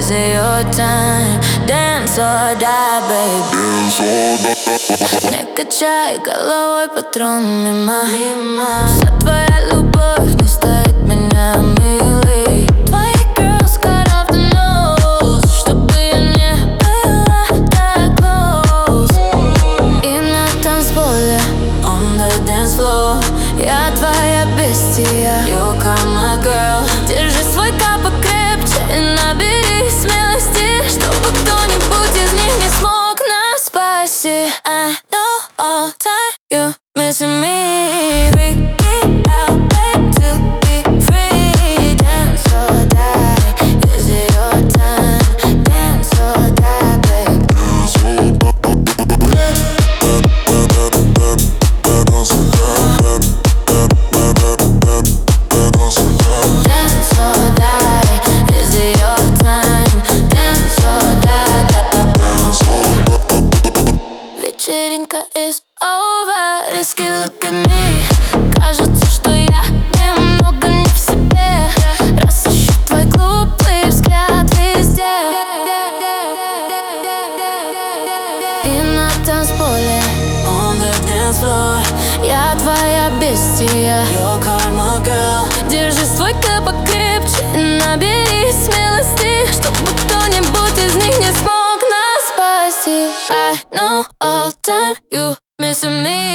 Is it your time? Dance or die, baby. Не качай головой, патрон мимо. Вся твоя любовь не стоит меня, милый. Твои girls cut off the nose, чтобы я не была так close. И на танцполе, on the dance floor, я твоя бестия, you are my girl. Держи свой кап покрепче и набери смелости, чтобы кто-нибудь из них не смог нас спасти. I know all time you missing me. Freak me out, babe, to be free. Dance or die. Is it your time? Dance or die, babe. Dance or die. Is it your time? Dance or die. Вечеринка is over. Risky look at me. Кажется, что я немного не в себе. Раз ищу твой глупый взгляд везде. И на танцполе, on the dance floor, я твоя бестия, your karma girl. Держи свой кап покрепче и набери смелости, чтобы кто-нибудь из них не смог нас спасти. I know all time you missing me.